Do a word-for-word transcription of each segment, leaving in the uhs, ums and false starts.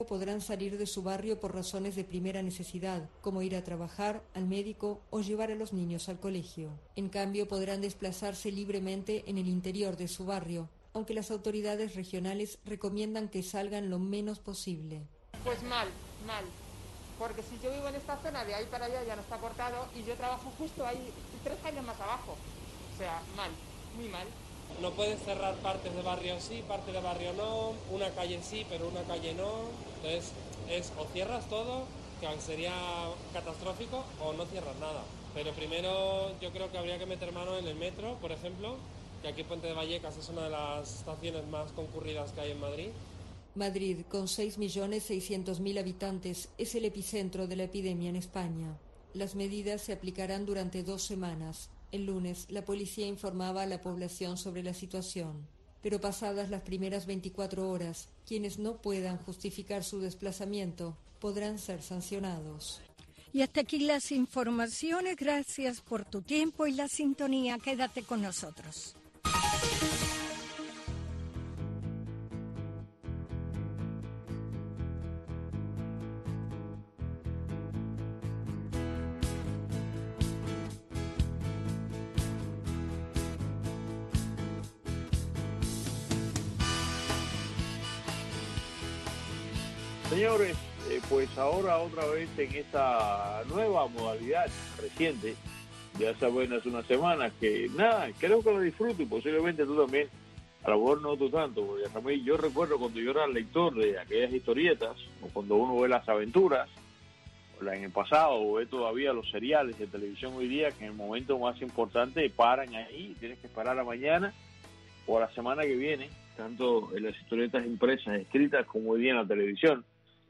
podrán salir de su barrio por razones de primera necesidad, como ir a trabajar, al médico o llevar a los niños al colegio. En cambio, podrán desplazarse libremente en el interior de su barrio, aunque las autoridades regionales recomiendan que salgan lo menos posible. Pues mal, mal. Porque si yo vivo en esta zona, de ahí para allá ya no está cortado y yo trabajo justo ahí, tres calles más abajo. O sea, mal, muy mal. No puedes cerrar partes de barrio sí, parte de barrio no, una calle sí, pero una calle no. Entonces, es o cierras todo, que sería catastrófico, o no cierras nada. Pero primero yo creo que habría que meter mano en el metro, por ejemplo, que aquí Puente de Vallecas es una de las estaciones más concurridas que hay en Madrid. Madrid, con seis millones seiscientos mil habitantes, es el epicentro de la epidemia en España. Las medidas se aplicarán durante dos semanas. El lunes, la policía informaba a la población sobre la situación. Pero pasadas las primeras veinticuatro horas, quienes no puedan justificar su desplazamiento podrán ser sancionados. Y hasta aquí las informaciones. Gracias por tu tiempo y la sintonía. Quédate con nosotros. Señores, eh, pues ahora otra vez en esta nueva modalidad reciente, ya hace apenas una semana, que nada, creo que lo disfruto y posiblemente tú también, a lo mejor no tú tanto, porque también yo recuerdo cuando yo era lector de aquellas historietas, o cuando uno ve las aventuras, o la en el pasado, o ve todavía los seriales de televisión hoy día, que en el momento más importante paran ahí, tienes que esperar a mañana o a la semana que viene, tanto en las historietas impresas, escritas, como hoy día en la televisión.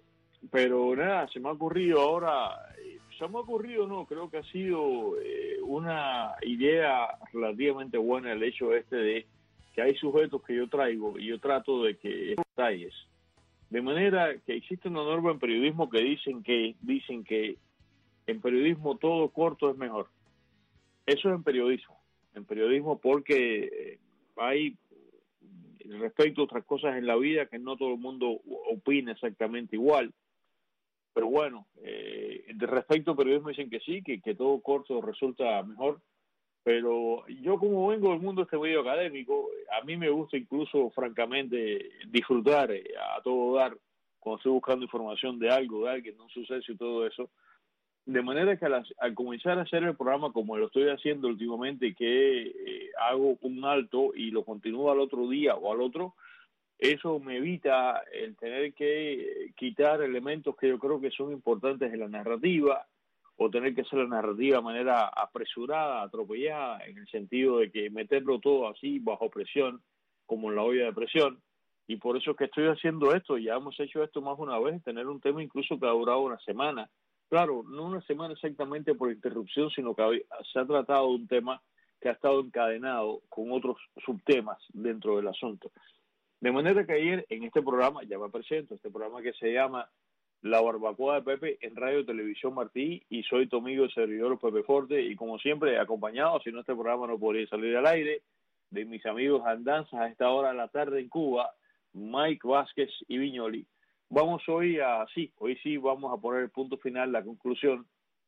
Pero nada, se me ha ocurrido ahora, se me ha ocurrido, no, creo que ha sido eh, una idea relativamente buena el hecho este de que hay sujetos que yo traigo y yo trato de que detalles. De manera que existe una norma en periodismo que dicen que dicen que en periodismo todo corto es mejor. Eso es en periodismo, en periodismo porque hay respecto a otras cosas en la vida que no todo el mundo opina exactamente igual. Pero bueno, eh, de respecto al periodismo dicen que sí, que, que todo corto resulta mejor. Pero yo como vengo del mundo este medio académico, a mí me gusta incluso, francamente, disfrutar eh, a todo dar cuando estoy buscando información de algo, de alguien, de un suceso y todo eso. De manera que al, al comenzar a hacer el programa como lo estoy haciendo últimamente, que eh, hago un alto y lo continúo al otro día o al otro, eso me evita el tener que quitar elementos que yo creo que son importantes en la narrativa, o tener que hacer la narrativa de manera apresurada, atropellada, en el sentido de que meterlo todo así bajo presión, como en la olla de presión. Y por eso es que estoy haciendo esto, ya hemos hecho esto más una vez, tener un tema incluso que ha durado una semana. Claro, no una semana exactamente por interrupción, sino que se ha tratado de un tema que ha estado encadenado con otros subtemas dentro del asunto. De manera que ayer en este programa, ya me presento, este programa que se llama La Barbacoa de Pepe en Radio Televisión Martí, y soy tu amigo y servidor Pepe Forte, y como siempre acompañado, si no este programa no podría salir al aire, de mis amigos andanzas a esta hora de la tarde en Cuba, Mike Vázquez y Viñoli. Vamos hoy a, sí, hoy sí vamos a poner el punto final, la conclusión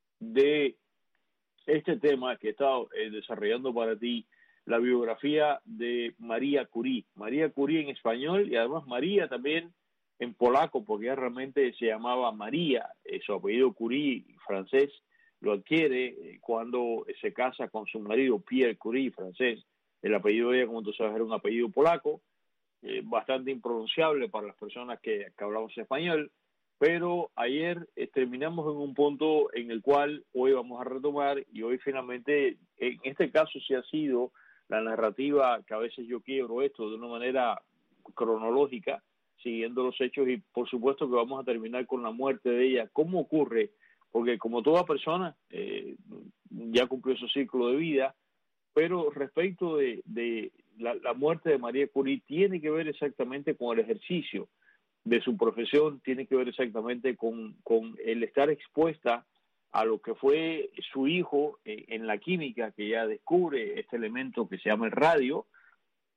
de este tema que he estado eh, desarrollando para ti, la biografía de María Curie. María Curie en español y además María también en polaco, porque ella realmente se llamaba María, eh, su apellido Curie francés lo adquiere eh, cuando se casa con su marido Pierre Curie, francés. El apellido de ella, como tú sabes, era un apellido polaco, eh, bastante impronunciable para las personas que, que hablamos español, pero ayer eh, terminamos en un punto en el cual hoy vamos a retomar, y hoy finalmente, en este caso sí ha sido la narrativa, que a veces yo quiebro esto de una manera cronológica, siguiendo los hechos, y por supuesto que vamos a terminar con la muerte de ella. ¿Cómo ocurre? Porque como toda persona, eh, ya cumplió su ciclo de vida, pero respecto de, de la, la muerte de María Curie tiene que ver exactamente con el ejercicio de su profesión, tiene que ver exactamente con, con el estar expuesta a lo que fue su hijo eh, en la química, que ya descubre este elemento que se llama el radio,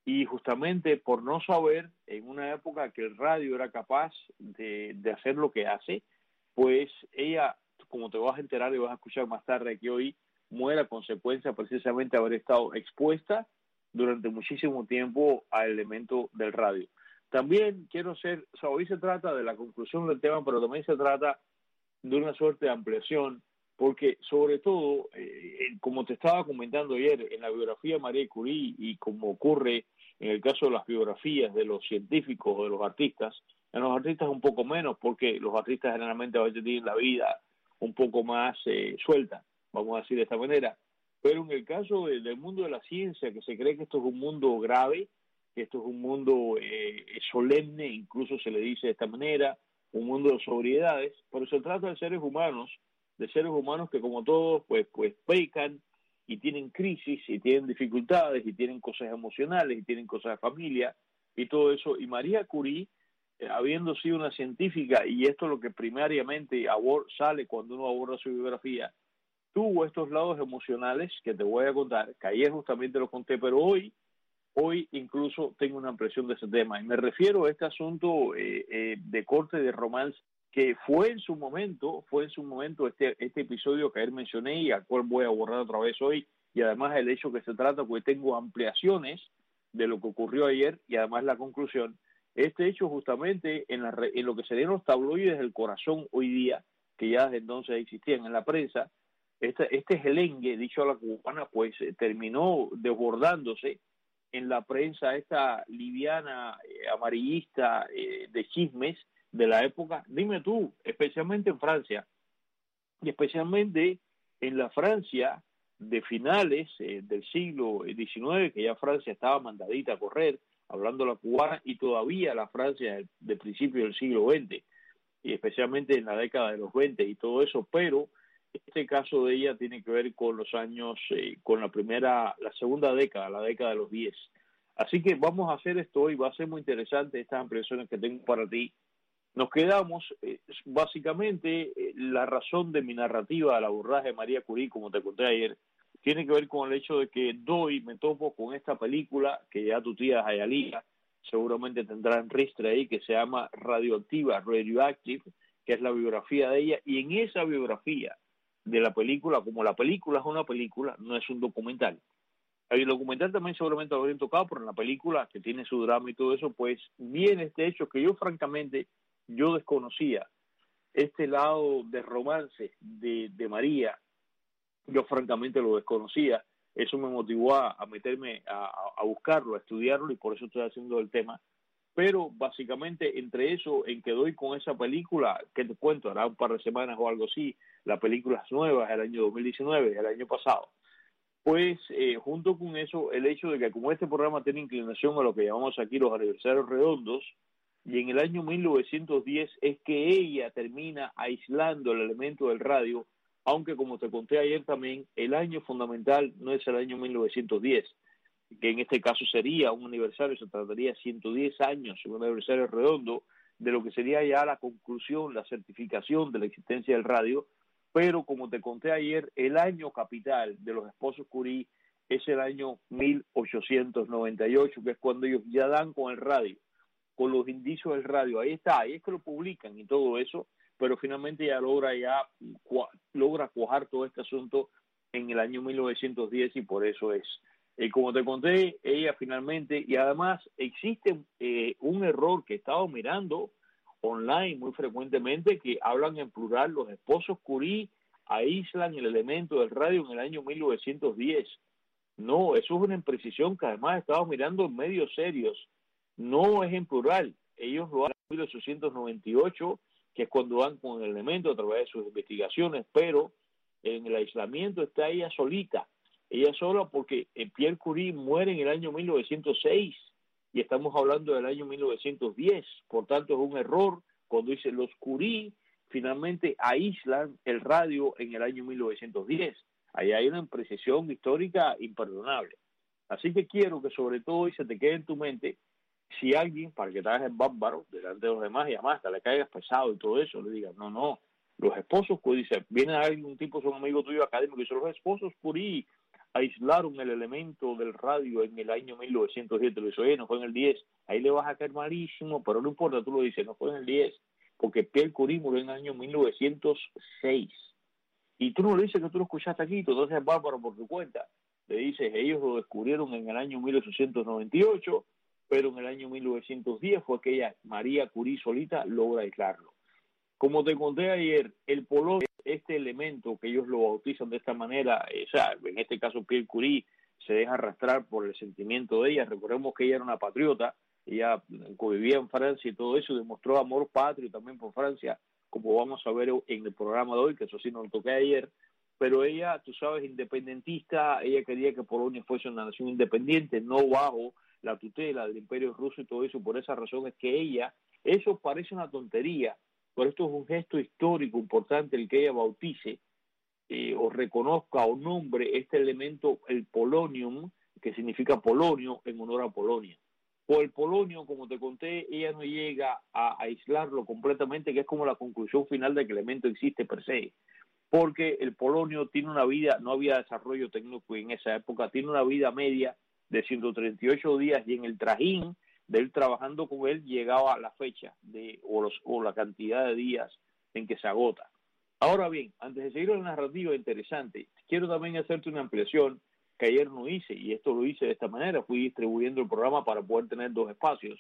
y justamente por no saber, en una época que el radio era capaz de, de hacer lo que hace, pues ella, como te vas a enterar y vas a escuchar más tarde que hoy, muere a consecuencia precisamente de haber estado expuesta durante muchísimo tiempo al elemento del radio. También quiero ser, o sea, hoy se trata de la conclusión del tema, pero también se trata de una suerte de ampliación, porque sobre todo, eh, como te estaba comentando ayer, en la biografía de Marie Curie, y como ocurre en el caso de las biografías de los científicos o de los artistas, en los artistas un poco menos, porque los artistas generalmente a veces tienen la vida un poco más eh, suelta, vamos a decir de esta manera, pero en el caso de, del mundo de la ciencia, que se cree que esto es un mundo grave, que esto es un mundo eh, solemne, incluso se le dice de esta manera, un mundo de sobriedades, pero se trata de seres humanos, de seres humanos que como todos, pues, pues pecan y tienen crisis y tienen dificultades y tienen cosas emocionales y tienen cosas de familia y todo eso. Y María Curie, eh, habiendo sido una científica, y esto es lo que primariamente abor- sale cuando uno aborda su biografía, tuvo estos lados emocionales que te voy a contar, que ayer justamente lo conté, pero hoy Hoy incluso tengo una impresión de ese tema, y me refiero a este asunto eh, eh, de corte de romance, que fue en su momento, fue en su momento este, este episodio que ayer mencioné y al cual voy a abordar otra vez hoy, y además el hecho que se trata, porque tengo ampliaciones de lo que ocurrió ayer y además la conclusión. Este hecho justamente en, la, en lo que serían los tabloides del corazón hoy día, que ya desde entonces existían en la prensa, este, este gelengue, dicho a la cubana, pues eh, terminó desbordándose en la prensa esta liviana, eh, amarillista, eh, de chismes de la época. Dime tú, especialmente en Francia, y especialmente en la Francia de finales eh, del siglo diecinueve, que ya Francia estaba mandadita a correr, hablando la cubana, y todavía la Francia de, de principio del siglo veinte, y especialmente en la década de los veinte y todo eso, pero este caso de ella tiene que ver con los años, eh, con la primera, la segunda década, la década de los diez. Así que vamos a hacer esto hoy, va a ser muy interesante estas impresiones que tengo para ti. Nos quedamos, eh, básicamente, eh, la razón de mi narrativa al abordaje de María Curie, como te conté ayer, tiene que ver con el hecho de que doy, me topo con esta película, que ya tu tía Jayalía seguramente tendrá en ristre ahí, que se llama Radioactiva, Radioactive, que es la biografía de ella, y en esa biografía de la película, como la película es una película, no es un documental. El documental también seguramente lo habrían tocado, pero en la película, que tiene su drama y todo eso, pues viene este hecho que yo francamente, yo desconocía, este lado de romance de, de María, yo francamente lo desconocía, eso me motivó a, a meterme a, a buscarlo, a estudiarlo, y por eso estoy haciendo el tema. Pero básicamente entre eso, en que doy con esa película, que te cuento, hará un par de semanas o algo así, la película es nueva, es el año dos mil diecinueve, el año pasado, pues eh, junto con eso, el hecho de que como este programa tiene inclinación a lo que llamamos aquí los aniversarios redondos, y en el año mil novecientos diez es que ella termina aislando el elemento del radio, aunque como te conté ayer también, el año fundamental no es el año mil novecientos diez, que en este caso sería un aniversario, se trataría de ciento diez años, un aniversario redondo, de lo que sería ya la conclusión, la certificación de la existencia del radio. Pero como te conté ayer, el año capital de los esposos Curie es el año mil ochocientos noventa y ocho, que es cuando ellos ya dan con el radio, con los indicios del radio. Ahí está, ahí es que lo publican y todo eso, pero finalmente ya logra ya logra cuajar todo este asunto en el año mil novecientos diez, y por eso es. Eh, como te conté, ella finalmente, y además existe eh, un error que he estado mirando online muy frecuentemente, que hablan en plural, los esposos Curie aíslan el elemento del radio en el año mil novecientos diez. No, eso es una imprecisión que además he estado mirando en medios serios. No es en plural, ellos lo hacen en mil ochocientos noventa y ocho, que es cuando van con el elemento a través de sus investigaciones, pero en el aislamiento está ella solita, ella sola, porque Pierre Curie muere en el año mil novecientos seis, y estamos hablando del año mil novecientos diez, por tanto es un error cuando dice los Curie finalmente aíslan el radio en el año mil novecientos diez. Ahí hay una imprecisión histórica imperdonable. Así que quiero que sobre todo y se te quede en tu mente, si alguien, para que te hagas el bárbaro delante de los demás y además hasta le caigas pesado y todo eso, le digas, no, no, los esposos Curie, dice, viene alguien, un tipo, son amigo tuyo académico, y dice, los esposos Curie aislaron el elemento del radio en el año mil novecientos diez. Te lo dice, oye, no fue en el diez. Ahí le vas a caer malísimo, pero no importa, tú lo dices, no fue en el diez. Porque Pierre Curie murió en el año mil novecientos seis. Y tú no le dices que tú lo escuchaste aquí, tú entonces es bárbaro por tu cuenta. Le dices, ellos lo descubrieron en el año mil ochocientos noventa y ocho, pero en el año mil novecientos diez fue que ella, María Curie solita, logra aislarlo. Como te conté ayer, el polonio, este elemento que ellos lo bautizan de esta manera, o sea, en este caso Pierre Curie se deja arrastrar por el sentimiento de ella. Recordemos que ella era una patriota, ella vivía en Francia y todo eso, demostró amor patrio también por Francia, como vamos a ver en el programa de hoy, que eso sí nos lo toqué ayer. Pero ella, tú sabes, independentista, ella quería que Polonia fuese una nación independiente, no bajo la tutela del Imperio Ruso y todo eso. Por esa razón es que ella, eso parece una tontería, pero esto es un gesto histórico importante, el que ella bautice eh, o reconozca o nombre este elemento, el polonium, que significa polonio, en honor a Polonia. Por el polonio, como te conté, ella no llega a aislarlo completamente, que es como la conclusión final de que el elemento existe per se, porque el polonio tiene una vida, no había desarrollo técnico en esa época, tiene una vida media de ciento treinta y ocho días, y en el trajín de él trabajando con él llegaba a la fecha de o, los, o la cantidad de días en que se agota. Ahora bien, antes de seguir la narrativa interesante, quiero también hacerte una ampliación que ayer no hice, y esto lo hice de esta manera, fui distribuyendo el programa para poder tener dos espacios.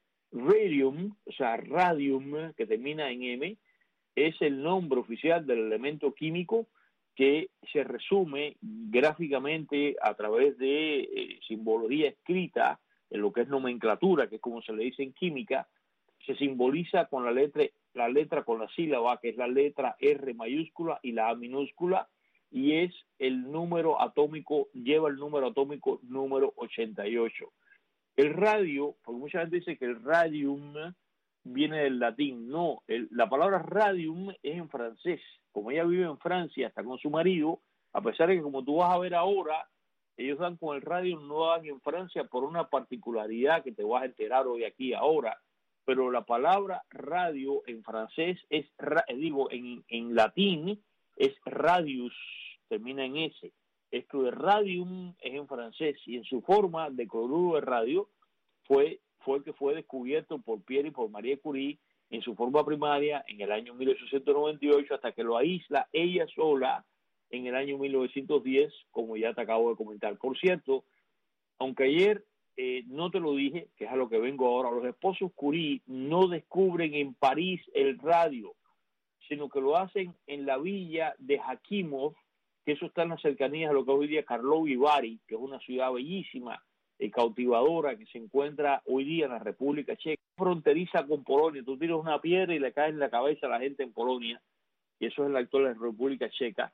Radium, o sea, radium, que termina en M, es el nombre oficial del elemento químico que se resume gráficamente a través de eh, simbología escrita, en lo que es nomenclatura, que es como se le dice en química, se simboliza con la letra, la letra con la sílaba, que es la letra R mayúscula y la A minúscula, y es el número atómico, lleva el número atómico número ochenta y ocho. El radio, porque mucha gente dice que el radium viene del latín, no, el, la palabra radium es en francés. Como ella vive en Francia, está con su marido, a pesar de que como tú vas a ver ahora, ellos dan con el radium, no dan en Francia por una particularidad que te vas a enterar hoy aquí ahora, pero la palabra radio en francés es, digo, en, en latín es radius, termina en S. Esto de radium es en francés, y en su forma de cloruro de radio fue, fue el que fue descubierto por Pierre y por Marie Curie en su forma primaria en el año mil ochocientos noventa y ocho, hasta que lo aísla ella sola en el año mil novecientos diez, como ya te acabo de comentar. Por cierto, aunque ayer eh, no te lo dije, que es a lo que vengo ahora, los esposos Curie no descubren en París el radio, sino que lo hacen en la villa de Jakimov, que eso está en las cercanías de lo que hoy día Karlovy Vary, que es una ciudad bellísima y cautivadora que se encuentra hoy día en la República Checa, fronteriza con Polonia. Tú tiras una piedra y le cae en la cabeza a la gente en Polonia, y eso es la actual República Checa,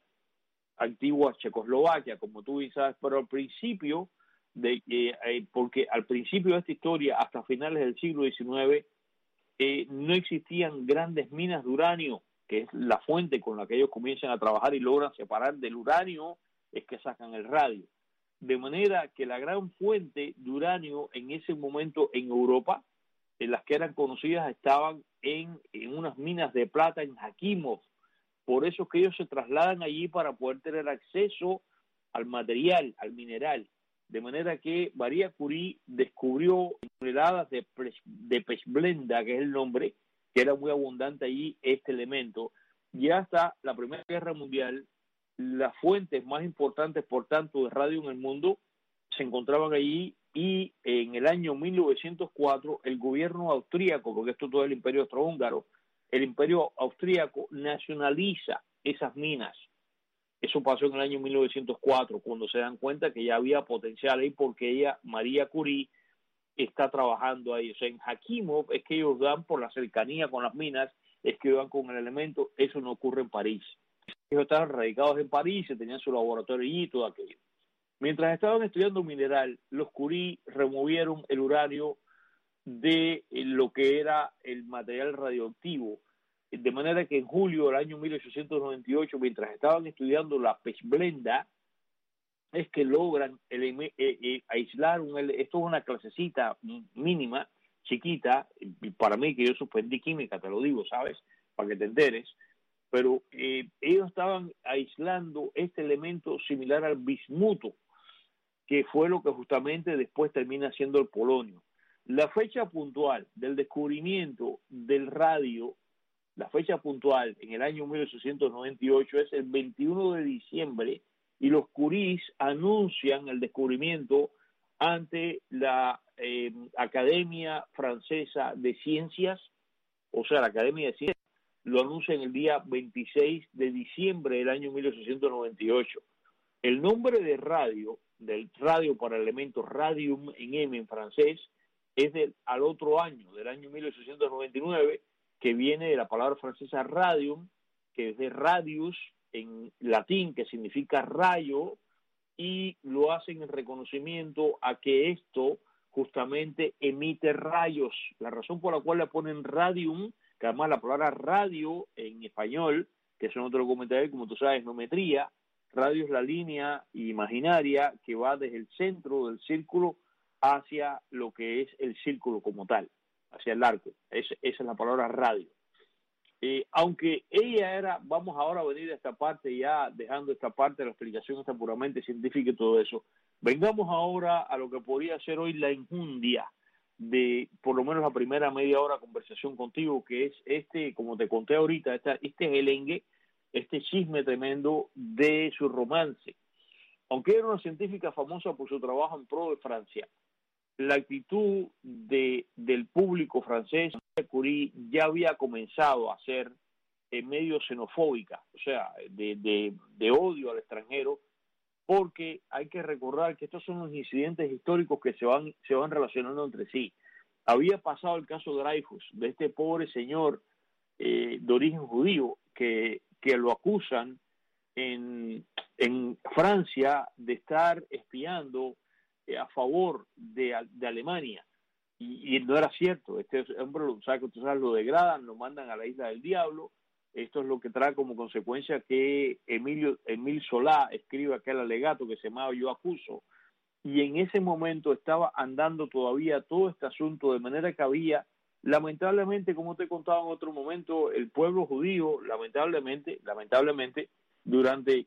antigua Checoslovaquia, como tú bien sabes, pero al principio, de, eh, eh, porque al principio de esta historia, hasta finales del siglo diecinueve, eh, no existían grandes minas de uranio, que es la fuente con la que ellos comienzan a trabajar y logran separar del uranio, es que sacan el radio. De manera que la gran fuente de uranio en ese momento en Europa, en las que eran conocidas, estaban en, en unas minas de plata en Jakimov. Por eso es que ellos se trasladan allí para poder tener acceso al material, al mineral. De manera que María Curie descubrió toneladas de, de pechblenda, que es el nombre, que era muy abundante allí este elemento. Y hasta la Primera Guerra Mundial, las fuentes más importantes, por tanto, de radio en el mundo se encontraban allí, y en el año mil novecientos cuatro el gobierno austríaco, porque esto todo es el Imperio Austrohúngaro, el Imperio Austríaco nacionaliza esas minas. Eso pasó en el año mil novecientos cuatro, cuando se dan cuenta que ya había potencial ahí, porque ella, María Curie, está trabajando ahí. O sea, en Jakimov es que ellos dan, por la cercanía con las minas, es que van con el elemento. Eso no ocurre en París. Ellos estaban radicados en París, tenían su laboratorio allí y todo aquello. Mientras estaban estudiando mineral, los Curie removieron el uranio de lo que era el material radioactivo, de manera que en julio del año mil ochocientos noventa y ocho, mientras estaban estudiando la pechblenda, es que logran el, eh, eh, aislar, un, esto es una clasecita mínima, chiquita, para mí, que yo suspendí química, te lo digo, ¿sabes? Para que te enteres, pero eh, ellos estaban aislando este elemento similar al bismuto. que fue lo que justamente después termina siendo el polonio. La fecha puntual del descubrimiento del radio, la fecha puntual en el año mil ochocientos noventa y ocho es el veintiuno de diciembre, y los Curies anuncian el descubrimiento ante la eh, Academia Francesa de Ciencias, o sea, la Academia de Ciencias lo anuncia en el día veintiséis de diciembre del año mil ochocientos noventa y ocho. El nombre de radio, del radio para elementos radium en M en francés, es del al otro año, del año mil ochocientos noventa y nueve, que viene de la palabra francesa radium, que es de radius en latín, que significa rayo, y lo hacen en reconocimiento a que esto justamente emite rayos. La razón por la cual le ponen radium, que además la palabra radio en español, que eso no te lo comentaré, como tú sabes, geometría, radio es la línea imaginaria que va desde el centro del círculo hacia lo que es el círculo como tal, hacia el arco. Es, esa es la palabra radio. Eh, aunque ella era, vamos ahora a venir a esta parte, ya dejando esta parte de la explicación esta puramente científica y todo eso, vengamos ahora a lo que podría ser hoy la enjundia de por lo menos la primera media hora de conversación contigo, que es este, como te conté ahorita, esta, este gelengue, este chisme tremendo de su romance. Aunque era una científica famosa por su trabajo en pro de Francia, la actitud de, del público francés, Curie, ya había comenzado a ser eh, medio xenofóbica, o sea, de, de, de odio al extranjero, porque hay que recordar que estos son los incidentes históricos que se van, se van relacionando entre sí. Había pasado el caso de Dreyfus, de este pobre señor eh, de origen judío, que, que lo acusan en, en Francia de estar espiando a favor de, de Alemania, y, y no era cierto. Este hombre, ¿sabes? Tú sabes, lo degradan, lo mandan a la isla del diablo. Esto es lo que trae como consecuencia que Emilio Emil Solá escribe aquel alegato que se llamaba Yo Acuso, y en ese momento estaba andando todavía todo este asunto, de manera que había, lamentablemente, como te contaba en otro momento, el pueblo judío, lamentablemente, lamentablemente, durante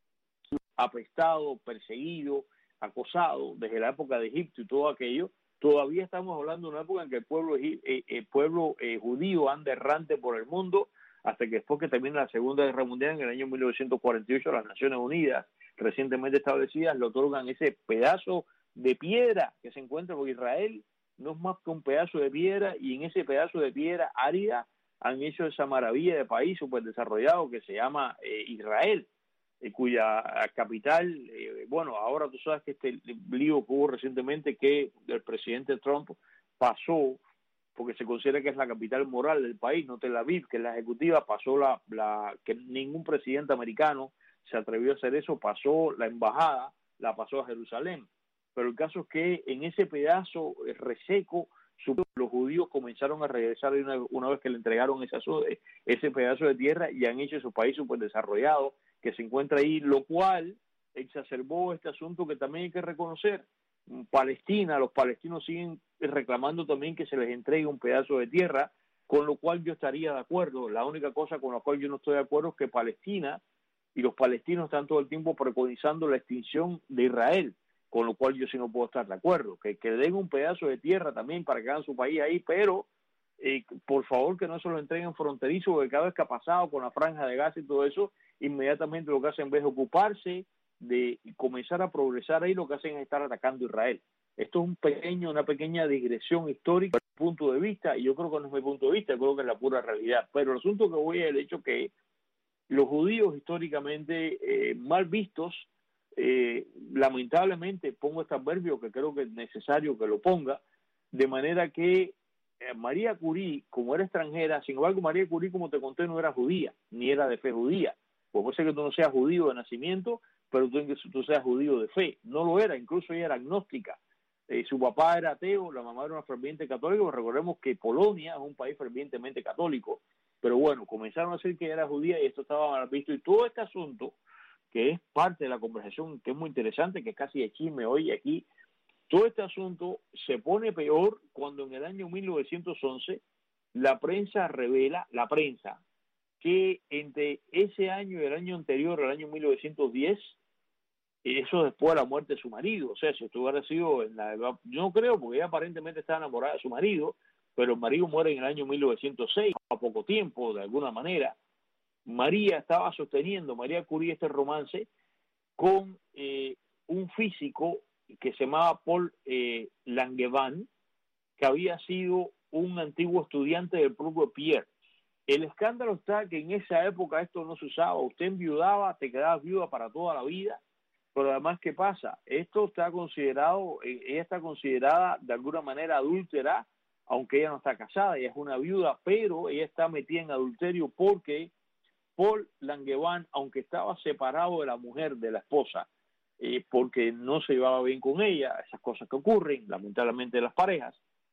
apestado, perseguido, acosado desde la época de Egipto y todo aquello, todavía estamos hablando de una época en que el pueblo, eh, el pueblo eh, judío anda errante por el mundo, hasta que después que termina la Segunda Guerra Mundial en el año mil novecientos cuarenta y ocho, las Naciones Unidas, recientemente establecidas, le otorgan ese pedazo de piedra que se encuentra, porque Israel no es más que un pedazo de piedra, y en ese pedazo de piedra árida han hecho esa maravilla de país súper desarrollado que se llama eh, Israel, Eh, cuya capital, eh, bueno, ahora tú sabes que este lío que hubo recientemente, que el presidente Trump pasó, porque se considera que es la capital moral del país, no Tel Aviv, que es la ejecutiva, pasó la, la que ningún presidente americano se atrevió a hacer eso, pasó la embajada, la pasó a Jerusalén. Pero el caso es que en ese pedazo reseco, los judíos comenzaron a regresar una, una vez que le entregaron esa, ese pedazo de tierra, y han hecho su país súper desarrollado, que se encuentra ahí, lo cual exacerbó este asunto que también hay que reconocer. Palestina, los palestinos siguen reclamando también que se les entregue un pedazo de tierra, con lo cual yo estaría de acuerdo. La única cosa con la cual yo no estoy de acuerdo es que Palestina y los palestinos están todo el tiempo preconizando la extinción de Israel, con lo cual yo sí no puedo estar de acuerdo. Que, que le den un pedazo de tierra también para que hagan su país ahí, pero eh, por favor que no se lo entreguen fronterizo, porque cada vez que ha pasado con la franja de Gaza y todo eso, inmediatamente lo que hacen, en vez de ocuparse de comenzar a progresar ahí, lo que hacen es estar atacando a Israel. Esto es un pequeño, una pequeña digresión histórica desde mi punto de vista, y yo creo que no es mi punto de vista, yo creo que es la pura realidad. Pero el asunto que voy es el hecho que los judíos históricamente eh, mal vistos, eh, lamentablemente, pongo este adverbio que creo que es necesario que lo ponga, de manera que eh, María Curie, como era extranjera, sin embargo María Curie, como te conté, no era judía, ni era de fe judía. Pues puede ser que tú no seas judío de nacimiento, pero tú, tú seas judío de fe. No lo era, incluso ella era agnóstica. Eh, su papá era ateo, la mamá era una ferviente católica. Recordemos que Polonia es un país fervientemente católico. Pero bueno, comenzaron a decir que era judía y esto estaba mal visto. Y todo este asunto, que es parte de la conversación, que es muy interesante, que es casi de chisme hoy aquí, todo este asunto se pone peor cuando en el año mil novecientos once la prensa revela, la prensa, que entre ese año y el año anterior, el año mil novecientos diez, eso después de la muerte de su marido. O sea, si esto hubiera sido en la, yo no creo, porque ella aparentemente está enamorada de su marido, pero el marido muere en el año mil novecientos seis, a poco tiempo, de alguna manera. María estaba sosteniendo, María Curie, este romance con eh, un físico que se llamaba Paul eh, Langevin, que había sido un antiguo estudiante del propio Pierre. El escándalo está que en esa época esto no se usaba. Usted enviudaba, te quedabas viuda para toda la vida, pero además, ¿qué pasa? Esto está considerado, ella está considerada de alguna manera adúltera, aunque ella no está casada, ella es una viuda, pero ella está metida en adulterio porque Paul Langevin, aunque estaba separado de la mujer, de la esposa, eh, porque no se llevaba bien con ella, esas cosas que ocurren, lamentablemente, en las parejas,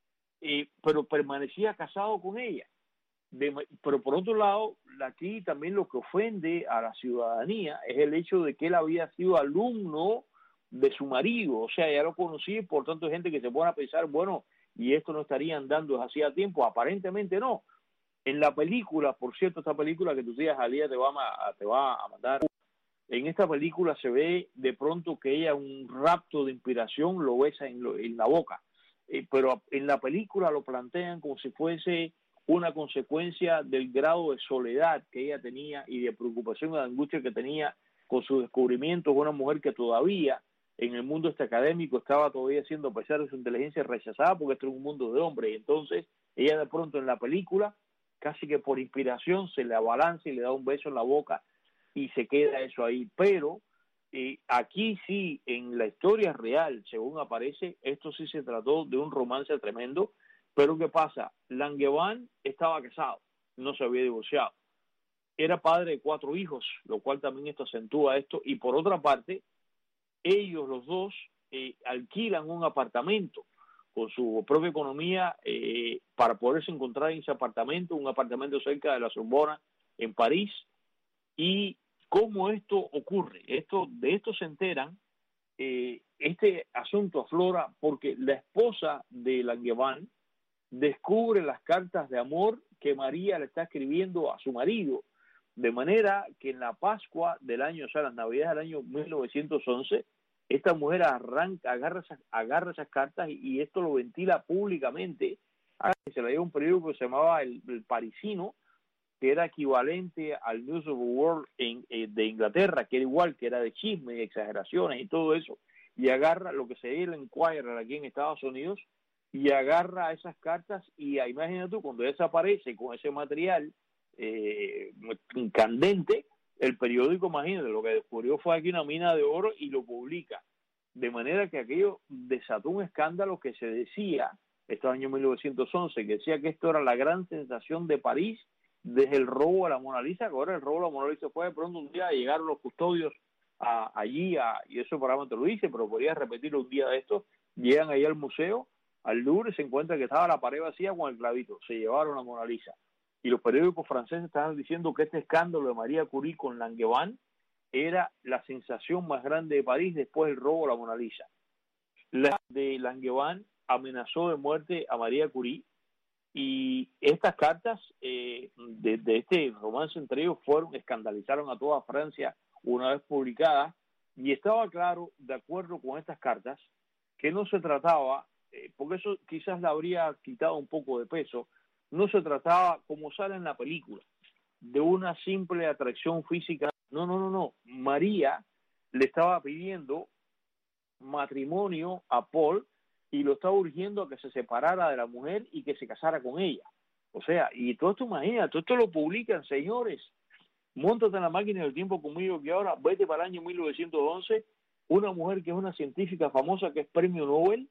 eh, pero permanecía casado con ella. De, pero por otro lado, aquí también lo que ofende a la ciudadanía es el hecho de que él había sido alumno de su marido, o sea, ya lo conocía, y por tanto hay gente que se pone a pensar, bueno, y esto no estaría andando desde hacía tiempo. Aparentemente no. En la película, por cierto, esta película que tus días Jalía te va a, te va a mandar, en esta película se ve de pronto que ella, un rapto de inspiración, lo besa en, lo, en la boca, eh, pero en la película lo plantean como si fuese una consecuencia del grado de soledad que ella tenía y de preocupación y de angustia que tenía con su descubrimiento. Una mujer que todavía en el mundo este académico estaba todavía siendo, a pesar de su inteligencia, rechazada, porque esto es un mundo de hombres. Y entonces ella de pronto en la película, casi que por inspiración, se le abalanza y le da un beso en la boca y se queda eso ahí. Pero eh, aquí sí, en la historia real, según aparece, esto sí se trató de un romance tremendo. Pero ¿qué pasa? Langevin estaba casado, no se había divorciado. Era padre de cuatro hijos, lo cual también esto acentúa esto. Y por otra parte, ellos los dos eh, alquilan un apartamento con su propia economía eh, para poderse encontrar en ese apartamento, un apartamento cerca de la Sorbona, en París. Y cómo esto ocurre, esto de esto se enteran, eh, este asunto aflora porque la esposa de Langevin descubre las cartas de amor que María le está escribiendo a su marido, de manera que en la Pascua del año, o sea, las Navidades del año mil novecientos once, esta mujer arranca, agarra esas, agarra esas cartas y, y esto lo ventila públicamente. Se le dio un periódico que se llamaba El, el Parisino, que era equivalente al News of the World en, eh, de Inglaterra, que era igual, que era de chismes, exageraciones y todo eso, y agarra lo que se llama el Enquirer aquí en Estados Unidos, y agarra esas cartas y imagínate tú, cuando desaparece con ese material eh, candente, el periódico, imagínate, lo que descubrió fue aquí una mina de oro y lo publica. De manera que aquello desató un escándalo que se decía, este año mil novecientos once, que decía que esto era la gran sensación de París desde el robo a la Mona Lisa, que ahora el robo a la Mona Lisa fue de pronto un día, llegaron los custodios a, allí, a, y eso probablemente lo dice, pero podría repetirlo un día de estos, llegan allá al museo, al Louvre, se encuentra que estaba la pared vacía con el clavito, se llevaron la Mona Lisa. Y los periódicos franceses estaban diciendo que este escándalo de María Curie con Langevin era la sensación más grande de París después del robo a la Mona Lisa. La de Langevin amenazó de muerte a María Curie y estas cartas eh, de, de este romance entre ellos fueron, escandalizaron a toda Francia una vez publicadas, y estaba claro, de acuerdo con estas cartas, que no se trataba, eh, porque eso quizás le habría quitado un poco de peso, no se trataba, como sale en la película, de una simple atracción física. No, no, no, no. María le estaba pidiendo matrimonio a Paul y lo estaba urgiendo a que se separara de la mujer y que se casara con ella. O sea, y todo esto, imagínate, todo esto lo publican, señores. Móntate en la máquina del tiempo conmigo, que ahora vete para el año mil novecientos once, una mujer que es una científica famosa, que es premio Nobel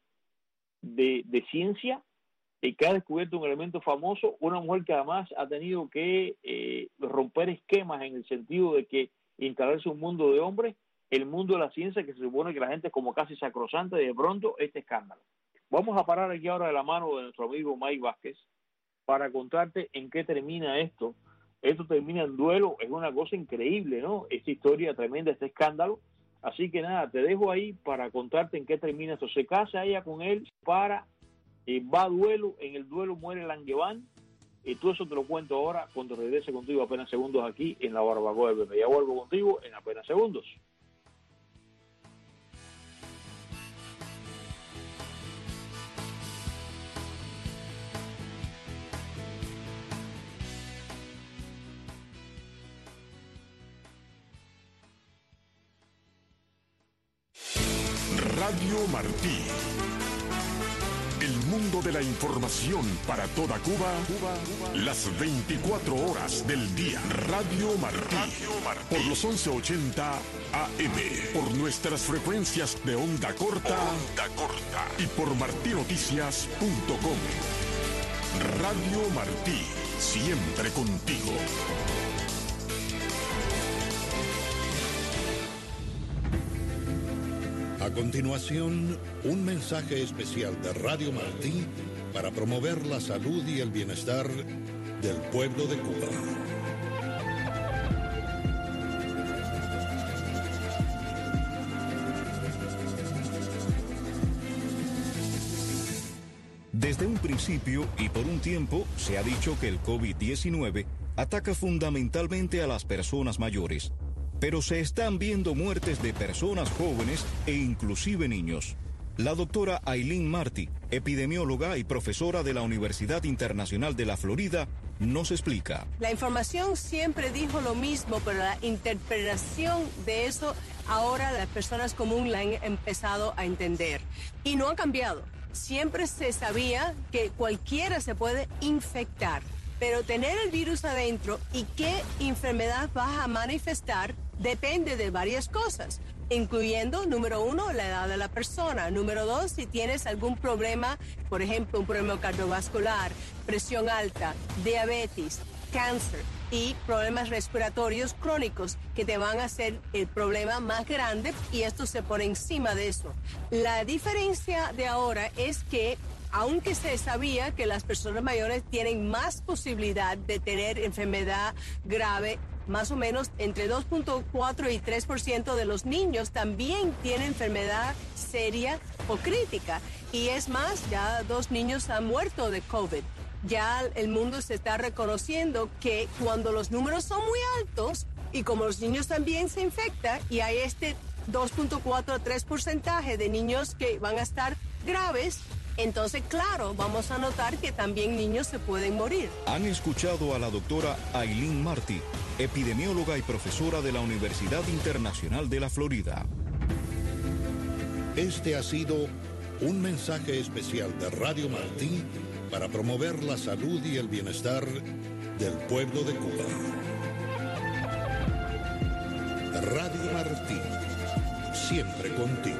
de, de ciencia, y que ha descubierto un elemento famoso, una mujer que además ha tenido que eh, romper esquemas en el sentido de que instalarse un mundo de hombres, el mundo de la ciencia, que se supone que la gente es como casi sacrosanta, y de pronto este escándalo. Vamos a parar aquí ahora de la mano de nuestro amigo Mike Vázquez para contarte en qué termina esto. Esto termina en duelo, es una cosa increíble, ¿no? Esta historia tremenda, este escándalo. Así que nada, te dejo ahí para contarte en qué termina esto. Se casa ella con él, para... Eh, va a duelo, en el duelo muere Langevin, y todo eso te lo cuento ahora cuando regrese contigo apenas segundos aquí en la Barbacoa del Bebé. Ya vuelvo contigo en apenas segundos. Radio Martí. El mundo de la información para toda Cuba, Cuba, Cuba. Las veinticuatro horas del día. Radio Martí. Radio Martí. Por los once ochenta A M. Por nuestras frecuencias de onda corta. Onda corta. Y por martinoticias punto com. Radio Martí. Siempre contigo. A continuación, un mensaje especial de Radio Martí para promover la salud y el bienestar del pueblo de Cuba. Desde un principio y por un tiempo se ha dicho que el COVID diecinueve ataca fundamentalmente a las personas mayores. Pero se están viendo muertes de personas jóvenes e inclusive niños. La doctora Aileen Martí, epidemióloga y profesora de la Universidad Internacional de la Florida, nos explica. La información siempre dijo lo mismo, pero la interpretación de eso ahora las personas comunes la han empezado a entender. Y no ha cambiado. Siempre se sabía que cualquiera se puede infectar, pero tener el virus adentro y qué enfermedad vas a manifestar depende de varias cosas, incluyendo, número uno, la edad de la persona. Número dos, si tienes algún problema, por ejemplo, un problema cardiovascular, presión alta, diabetes, cáncer y problemas respiratorios crónicos que te van a hacer el problema más grande y esto se pone encima de eso. La diferencia de ahora es que aunque se sabía que las personas mayores tienen más posibilidad de tener enfermedad grave, más o menos entre dos punto cuatro y tres por ciento de los niños también tienen enfermedad seria o crítica. Y es más, ya dos niños han muerto de COVID. Ya el mundo se está reconociendo que cuando los números son muy altos y como los niños también se infectan y hay este dos punto cuatro a tres porcentaje de niños que van a estar graves, entonces, claro, vamos a notar que también niños se pueden morir. Han escuchado a la doctora Aileen Martí, epidemióloga y profesora de la Universidad Internacional de la Florida. Este ha sido un mensaje especial de Radio Martí para promover la salud y el bienestar del pueblo de Cuba. Radio Martí, siempre contigo.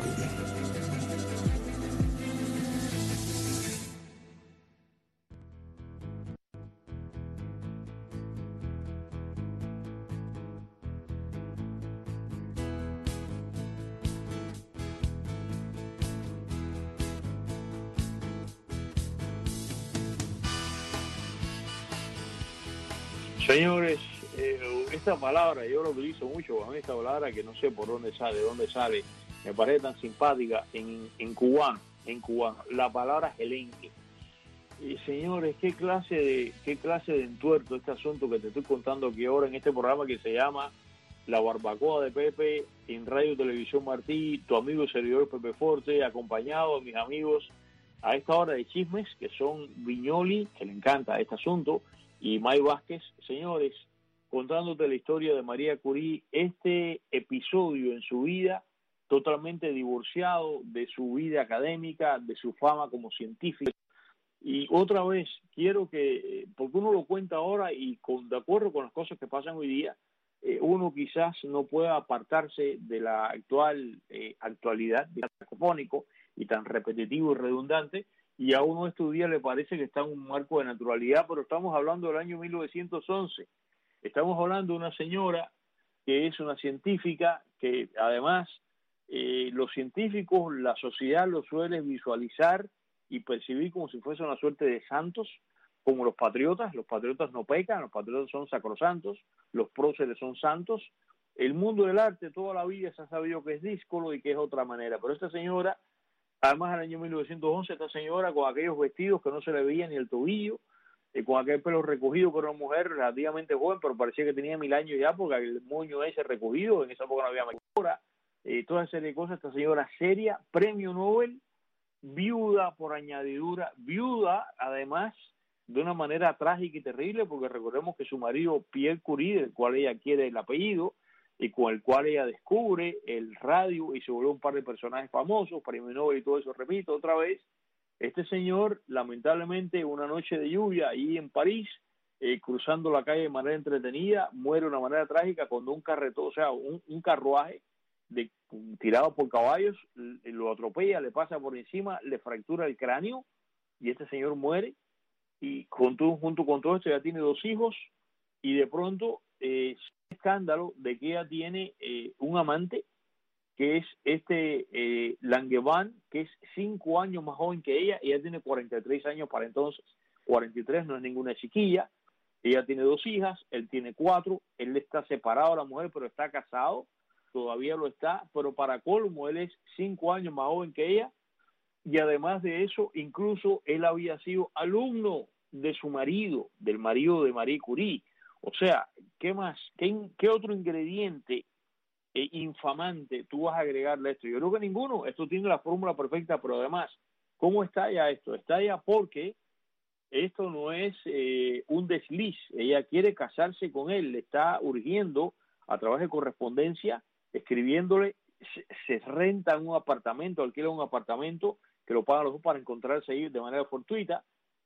Señores, eh, esta palabra yo la utilizo mucho, a mí esta palabra que no sé por dónde sale, de dónde sale, me parece tan simpática en, en cubano, en cubano, la palabra gelenque. Y señores, qué clase de qué clase de entuerto este asunto que te estoy contando aquí ahora en este programa que se llama La Barbacoa de Pepe en Radio Televisión Martí, tu amigo y servidor Pepe Forte, acompañado de mis amigos a esta hora de chismes que son Viñoli, que le encanta este asunto, y May Vázquez. Señores, contándote la historia de María Curie, este episodio en su vida totalmente divorciado de su vida académica, de su fama como científica. Y otra vez, quiero que, porque uno lo cuenta ahora y con, de acuerdo con las cosas que pasan hoy día, eh, uno quizás no pueda apartarse de la actual eh, actualidad, de cacofónico y tan repetitivo y redundante, y a uno estos días le parece que está en un marco de naturalidad, pero estamos hablando del año mil novecientos once. Estamos hablando de una señora que es una científica que además eh, los científicos, la sociedad lo suele visualizar y percibir como si fuese una suerte de santos, como los patriotas. Los patriotas no pecan, los patriotas son sacrosantos, los próceres son santos. El mundo del arte toda la vida se ha sabido que es díscolo y que es otra manera, pero esta señora, además en el año mil novecientos once, esta señora con aquellos vestidos que no se le veía ni el tobillo, eh, con aquel pelo recogido, que era una mujer relativamente joven, pero parecía que tenía mil años ya, porque el moño ese recogido, en esa época no había maquillora, eh, toda serie de cosas. Esta señora seria, premio Nobel, viuda por añadidura, viuda además de una manera trágica y terrible, porque recordemos que su marido Pierre Curie, del cual ella quiere el apellido, y con el cual ella descubre el radio y se vuelve un par de personajes famosos, premio Nobel y todo eso. Repito otra vez, este señor, lamentablemente, una noche de lluvia ahí en París, eh, cruzando la calle de manera entretenida, muere de una manera trágica cuando un carretón, o sea, un, un carruaje de, tirado por caballos, lo atropella, le pasa por encima, le fractura el cráneo y este señor muere. Y junto, junto con todo esto ya tiene dos hijos y de pronto eh, escándalo de que ella tiene eh, un amante que es este eh, Langevin, que es cinco años más joven que ella. Ella tiene cuarenta y tres años para entonces, cuarenta y tres, no es ninguna chiquilla. Ella tiene dos hijas, él tiene cuatro, él está separado de la mujer, pero está casado, todavía lo está, pero para colmo, él es cinco años más joven que ella, y además de eso, incluso él había sido alumno de su marido, del marido de Marie Curie. O sea, ¿qué más? ¿Qué, qué otro ingrediente eh, infamante tú vas a agregarle a esto? Yo creo que ninguno. Esto tiene la fórmula perfecta, pero además, ¿cómo estalla esto? Estalla porque esto no es eh, un desliz. Ella quiere casarse con él, le está urgiendo a través de correspondencia, escribiéndole, se, se renta un apartamento, alquila un apartamento que lo pagan los dos para encontrarse ahí de manera fortuita.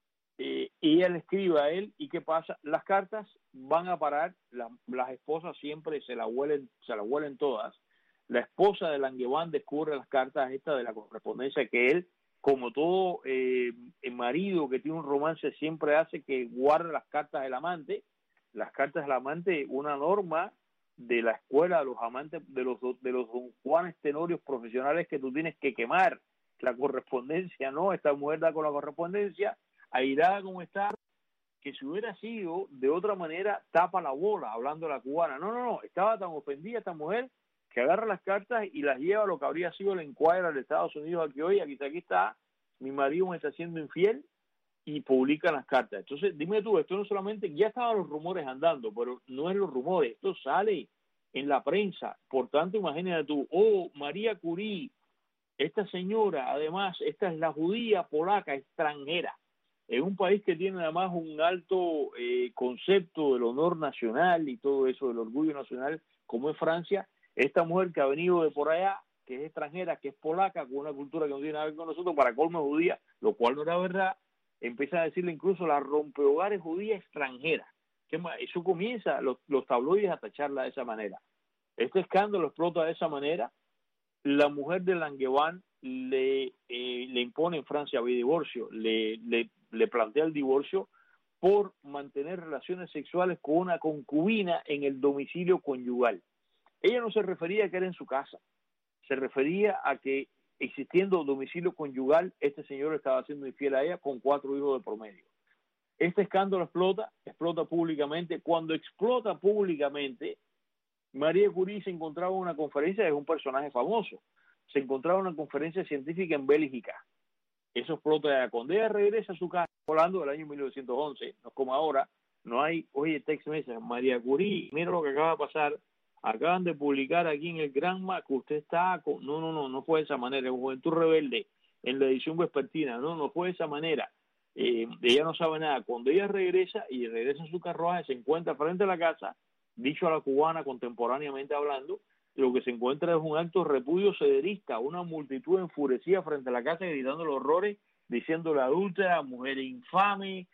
Eh, y ella le escribe a él, ¿y qué pasa? Las cartas van a parar, la, las esposas siempre se la huelen, se la huelen todas. La esposa de Langevin descubre las cartas estas de la correspondencia que él, como todo eh, el marido que tiene un romance, siempre hace, que guarda las cartas del amante. Las cartas del amante, una norma de la escuela de los amantes, de los de los don Juanes tenorios profesionales, que tú tienes que quemar la correspondencia, ¿no? Esta mujer da con la correspondencia, airada como está, que si hubiera sido de otra manera, tapa la bola, hablando de la cubana. No, no, no, estaba tan ofendida esta mujer que agarra las cartas y las lleva a lo que habría sido el Enquirer de Estados Unidos, aquí hoy, aquí, aquí está, mi marido me está haciendo infiel, y publica las cartas. Entonces, dime tú, esto no solamente, ya estaban los rumores andando, pero no es los rumores, esto sale en la prensa. Por tanto, imagínate tú, oh, María Curie, esta señora, además, esta es la judía polaca extranjera, en un país que tiene además un alto eh, concepto del honor nacional y todo eso, del orgullo nacional, como es Francia. Esta mujer que ha venido de por allá, que es extranjera, que es polaca, con una cultura que no tiene nada que ver con nosotros, para colmo judía, lo cual no era verdad, empieza a decirle incluso la rompehogares judía extranjera. ¿Qué más? Eso comienza los, los tabloides a tacharla de esa manera. Este escándalo explota de esa manera. La mujer de Langevin le, eh, le impone en Francia vía divorcio, le, le, le plantea el divorcio por mantener relaciones sexuales con una concubina en el domicilio conyugal. Ella no se refería a que era en su casa, se refería a que existiendo domicilio conyugal, este señor estaba siendo infiel a ella con cuatro hijos de promedio. Este escándalo explota, explota públicamente. Cuando explota públicamente, María Curie se encontraba en una conferencia, es un personaje famoso, se encontraba en una conferencia científica en Bélgica. Eso explota. Cuando ella regresa a su casa, hablando del año mil novecientos once, no es como ahora, no hay, oye, text message, María Curie, mira lo que acaba de pasar, acaban de publicar aquí en el Granma que usted está con... No, no, no, no fue de esa manera. En Juventud Rebelde, en la edición vespertina, no, no fue de esa manera. Eh, ella no sabe nada. Cuando ella regresa y regresa a su carruaje, se encuentra frente a la casa, dicho a la cubana contemporáneamente hablando, lo que se encuentra es un acto de repudio sederista, una multitud enfurecida frente a la casa gritando los horrores, diciéndole adúltera, mujer infame,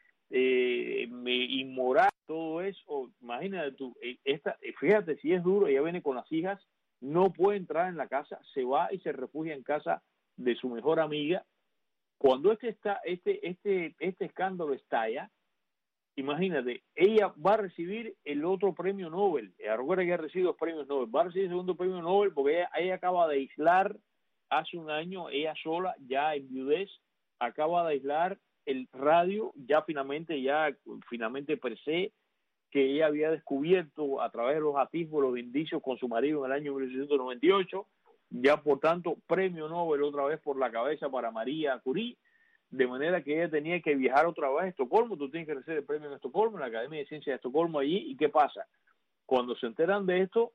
eh, inmoral, todo eso. Imagínate tú, esta, fíjate si es duro, ella viene con las hijas, no puede entrar en la casa, se va y se refugia en casa de su mejor amiga. Cuando este está, este, este, este escándalo estalla, imagínate, ella va a recibir el otro premio Nobel. Recuerda que ha recibido dos premios Nobel, va a recibir el segundo premio Nobel porque ella, ella acaba de aislar hace un año, ella sola, ya en viudez, acaba de aislar el radio, ya finalmente, ya finalmente per se, que ella había descubierto a través de los atisbos, los indicios con su marido en el año mil novecientos noventa y ocho, ya por tanto premio Nobel otra vez por la cabeza para María Curie, de manera que ella tenía que viajar otra vez a Estocolmo. Tú tienes que recibir el premio en Estocolmo, en la Academia de Ciencias de Estocolmo allí. ¿Y qué pasa? Cuando se enteran de esto,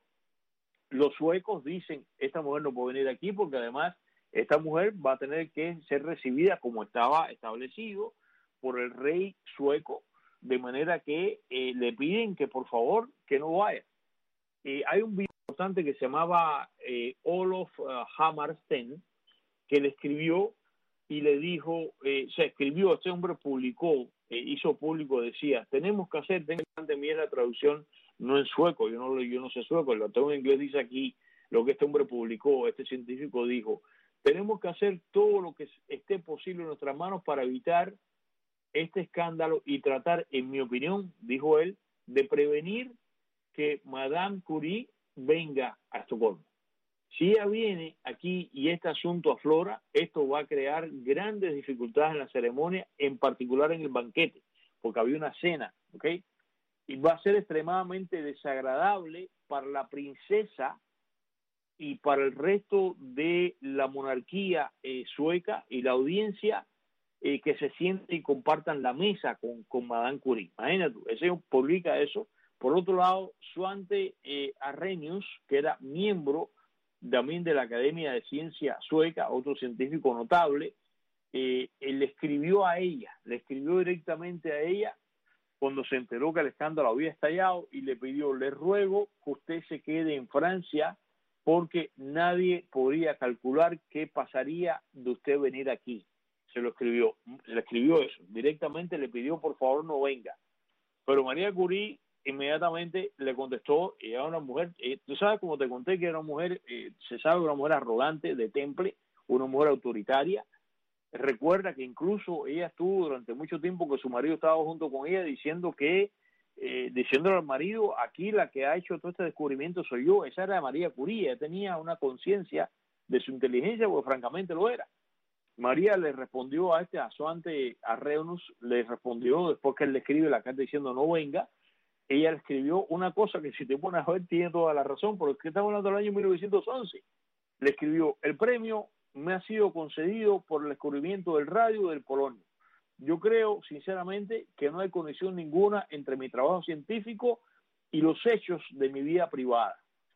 los suecos dicen, esta mujer no puede venir aquí porque además esta mujer va a tener que ser recibida como estaba establecido por el rey sueco, de manera que eh, le piden que por favor que no vaya. Eh, hay un video, por importante que se llamaba eh, Olof uh, Hammarsten, que le escribió y le dijo, eh, se escribió, este hombre publicó, eh, hizo público, decía, tenemos que hacer, tengo delante mí la traducción, no en sueco, yo no, yo no sé sueco, lo tengo en inglés, dice aquí lo que este hombre publicó, este científico dijo, tenemos que hacer todo lo que esté posible en nuestras manos para evitar este escándalo y tratar, en mi opinión, dijo él, de prevenir que Madame Curie venga a Estocolmo. Si ella viene aquí y este asunto aflora, esto va a crear grandes dificultades en la ceremonia, en particular en el banquete, porque había una cena, ¿ok? Y va a ser extremadamente desagradable para la princesa y para el resto de la monarquía eh, sueca y la audiencia eh, que se siente y compartan la mesa con, con Madame Curie. Imagínate, ese publica eso. Por otro lado, Svante eh, Arrhenius, que era miembro también de la Academia de Ciencia Sueca, otro científico notable, eh, le escribió a ella, le escribió directamente a ella cuando se enteró que el escándalo había estallado y le pidió, le ruego que usted se quede en Francia porque nadie podría calcular qué pasaría de usted venir aquí. Se lo escribió, se le escribió eso, directamente le pidió por favor no venga. Pero María Curie inmediatamente le contestó, y era una mujer, eh, tú sabes como te conté que era una mujer, eh, se sabe una mujer arrogante, de temple, una mujer autoritaria. Recuerda que incluso ella estuvo durante mucho tiempo que su marido estaba junto con ella diciendo que, eh, diciéndole al marido, aquí la que ha hecho todo este descubrimiento soy yo. Esa era María Curie, ella tenía una conciencia de su inteligencia, porque francamente lo era. María le respondió a este Svante Arrhenius, le respondió después que él le escribe la carta diciendo no venga. Ella le escribió una cosa que si te pones a ver tiene toda la razón, porque estamos hablando del año mil novecientos once. Le escribió, el premio me ha sido concedido por el descubrimiento del radio del polonio. Yo creo, sinceramente, que no hay conexión ninguna entre mi trabajo científico y los hechos de mi vida privada.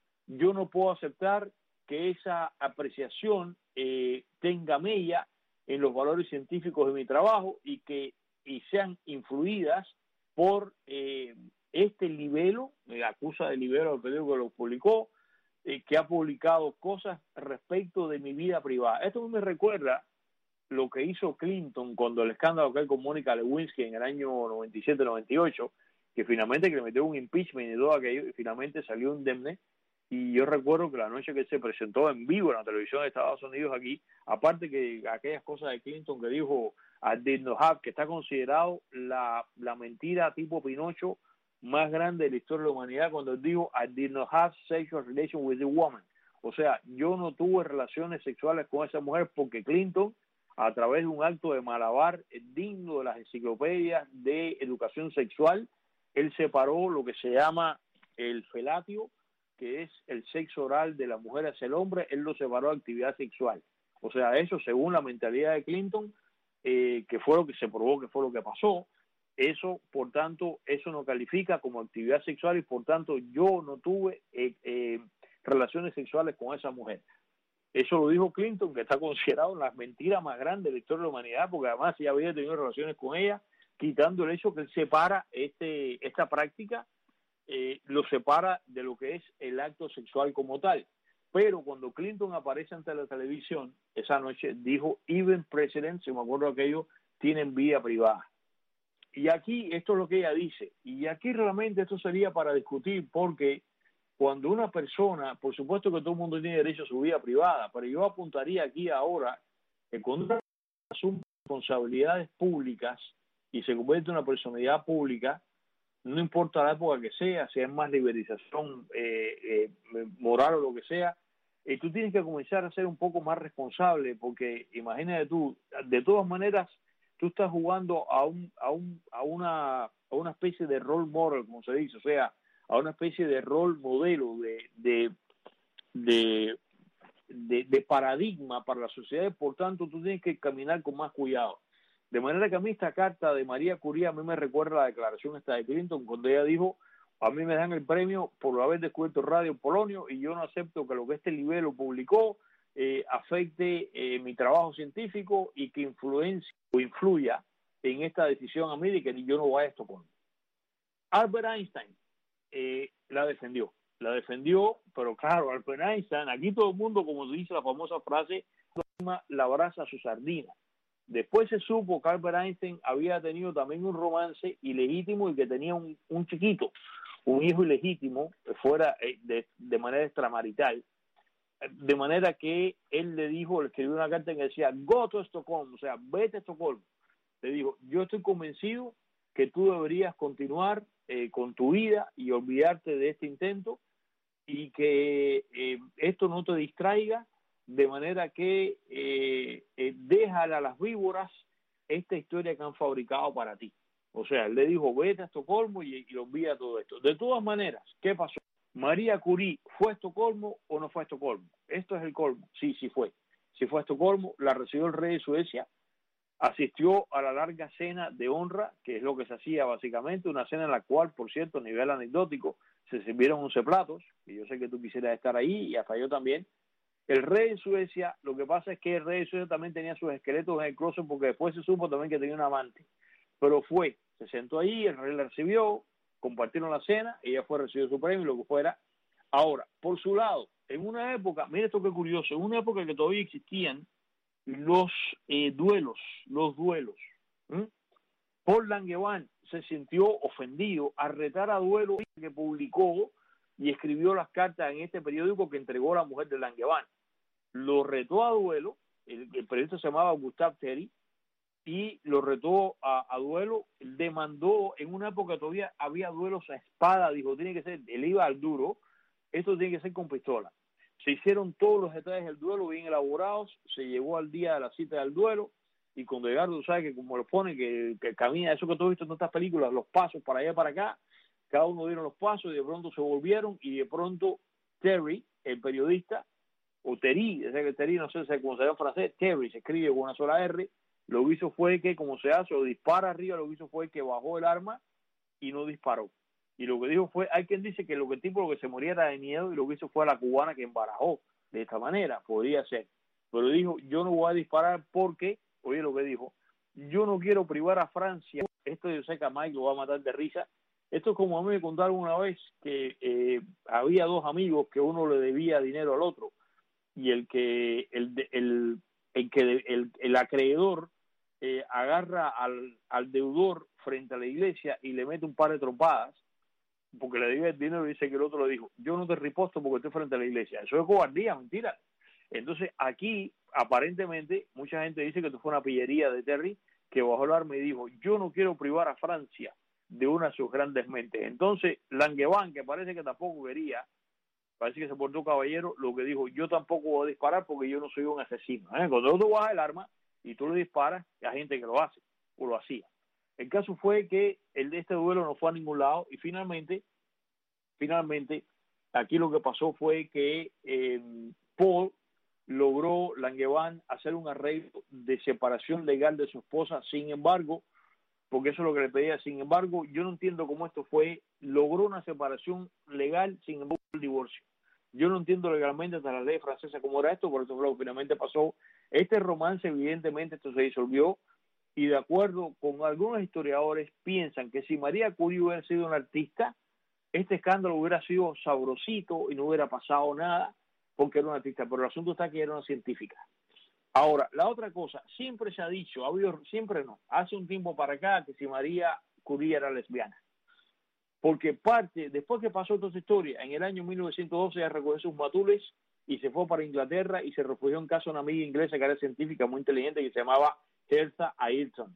Yo no puedo aceptar que esa apreciación eh, tenga mella en los valores científicos de mi trabajo y que y sean influidas por eh, este libelo, me acusa de libelo al periódico que lo publicó, eh, que ha publicado cosas respecto de mi vida privada. Esto me recuerda lo que hizo Clinton cuando el escándalo que hay con Mónica Lewinsky en el año noventa y siete noventa y ocho, que finalmente que le metió un impeachment y todo aquello, y finalmente salió indemne. Y yo recuerdo que la noche que se presentó en vivo en la televisión de Estados Unidos aquí, aparte que aquellas cosas de Clinton que dijo I did not have, que está considerado la, la mentira tipo Pinocho más grande de la historia de la humanidad, cuando dijo I did not have sexual relations with a woman. O sea, yo no tuve relaciones sexuales con esa mujer porque Clinton, a través de un acto de malabar digno de las enciclopedias de educación sexual, él separó lo que se llama el felatio, que es el sexo oral de la mujer hacia el hombre, él lo separó de actividad sexual. O sea, eso según la mentalidad de Clinton, eh, que fue lo que se probó, que fue lo que pasó, eso, por tanto, eso no califica como actividad sexual y por tanto yo no tuve eh, eh, relaciones sexuales con esa mujer. Eso lo dijo Clinton, que está considerado la mentira más grande de la historia de la humanidad, porque además ya había tenido relaciones con ella, quitando el hecho que él separa este, esta práctica, eh, lo separa de lo que es el acto sexual como tal. Pero cuando Clinton aparece ante la televisión esa noche, dijo, even presidents, si me acuerdo aquello, tienen vida privada. Y aquí esto es lo que ella dice, y aquí realmente esto sería para discutir, porque cuando una persona, por supuesto que todo el mundo tiene derecho a su vida privada, pero yo apuntaría aquí ahora que cuando una persona asume responsabilidades públicas y se convierte en una personalidad pública, no importa la época que sea, si es más liberalización eh, eh, moral o lo que sea, eh, tú tienes que comenzar a ser un poco más responsable, porque imagínate tú, de todas maneras, tú estás jugando a un a un a una a una especie de role model, como se dice, o sea, a una especie de rol modelo de de de, de, de paradigma para la sociedad, por tanto tú tienes que caminar con más cuidado. De manera que a mí esta carta de María Curie a mí me recuerda la declaración esta de Clinton, cuando ella dijo, a mí me dan el premio por haber descubierto Radio Polonio y yo no acepto que lo que este libelo publicó eh, afecte eh, mi trabajo científico y que influencie o influya en esta decisión a mí de que yo no vaya a Estocolmo. Albert Einstein eh, la defendió. la defendió, pero claro, Albert Einstein, aquí todo el mundo, como dice la famosa frase, la abraza a su sardina. Después se supo que Albert Einstein había tenido también un romance ilegítimo y que tenía un, un chiquito, un hijo ilegítimo, fuera de, de manera extramarital, de manera que él le dijo, le escribió una carta que decía, go to Estocolmo, o sea, vete a Estocolmo. Le dijo, yo estoy convencido que tú deberías continuar eh, con tu vida y olvidarte de este intento y que eh, esto no te distraiga, de manera que eh, eh, déjale a las víboras esta historia que han fabricado para ti. O sea, él le dijo, vete a Estocolmo y, y olvida todo esto. De todas maneras, ¿qué pasó? María Curie, ¿fue a Estocolmo o no fue a Estocolmo? Esto es el colmo. Sí, sí fue. Sí fue a Estocolmo, la recibió el rey de Suecia, asistió a la larga cena de honra, que es lo que se hacía básicamente, una cena en la cual, por cierto, a nivel anecdótico, se sirvieron once platos, y yo sé que tú quisieras estar ahí, y hasta yo también. El rey de Suecia, lo que pasa es que el rey de Suecia también tenía sus esqueletos en el closet, porque después se supo también que tenía un amante. Pero fue, se sentó ahí, el rey la recibió, compartieron la cena, ella fue a recibir su premio, lo que fuera. Ahora, por su lado, en una época, mira esto que curioso, en una época que todavía existían los eh, duelos, los duelos. ¿Mm? Paul Langevin se sintió ofendido al retar a duelo que publicó y escribió las cartas en este periódico que entregó la mujer de Langevin. Lo retó a duelo, el, el periodista se llamaba Gustave Terry, y lo retó a, a duelo, demandó, en una época todavía había duelos a espada, dijo, tiene que ser, él iba al duro, esto tiene que ser con pistola. Se hicieron todos los detalles del duelo bien elaborados, se llegó al día de la cita del duelo, y cuando llegaron, tú sabes que como lo pone, que, que camina, eso que tú has visto en estas películas, los pasos para allá y para acá, cada uno dieron los pasos y de pronto se volvieron, y de pronto Terry, el periodista, o Terry, ese que Terry, no sé cómo se llama en francés, Terry, se escribe con una sola R, lo que hizo fue que, como se hace, o dispara arriba, lo que hizo fue que bajó el arma y no disparó. Y lo que dijo fue, hay quien dice que lo que el tipo lo que se moría era de miedo y lo que hizo fue a la cubana que embarajó de esta manera, podría ser. Pero dijo, yo no voy a disparar porque, oye lo que dijo, yo no quiero privar a Francia. Esto yo sé que a Mike lo va a matar de risa. Esto es como a mí me contaron una vez que eh, había dos amigos que uno le debía dinero al otro y el que el, el, el, que el, el acreedor eh, agarra al, al deudor frente a la iglesia y le mete un par de trompadas porque le debe el dinero y dice que el otro le dijo, yo no te riposto porque estoy frente a la iglesia. Eso es cobardía, mentira. Entonces aquí aparentemente mucha gente dice que esto fue una pillería de Terry, que bajó el arma y dijo, yo no quiero privar a Francia de una de sus grandes mentes. Entonces Langevin, que parece que tampoco quería, parece que se portó caballero, lo que dijo, yo tampoco voy a disparar porque yo no soy un asesino. ¿Eh? Cuando tú bajas el arma y tú le disparas, hay gente que lo hace, o lo hacía. El caso fue que el de este duelo no fue a ningún lado y finalmente, finalmente, aquí lo que pasó fue que eh, Paul logró, Langevin, hacer un arreglo de separación legal de su esposa. Sin embargo, porque eso es lo que le pedía, sin embargo, yo no entiendo cómo esto fue, logró una separación legal, sin embargo, el divorcio. Yo no entiendo legalmente hasta la ley francesa cómo era esto, por eso fue lo que finalmente pasó. Este romance, evidentemente, esto se disolvió, y de acuerdo con algunos historiadores, piensan que si María Curie hubiera sido una artista, este escándalo hubiera sido sabrosito y no hubiera pasado nada, porque era una artista, pero el asunto está que era una científica. Ahora, la otra cosa, siempre se ha dicho, ha habido, siempre no, hace un tiempo para acá, que si María Curie era lesbiana. Porque parte, después que pasó toda esta historia, en el año mil novecientos doce ella recogió sus matules y se fue para Inglaterra y se refugió en casa de una amiga inglesa que era científica muy inteligente que se llamaba Hertha Ayrton.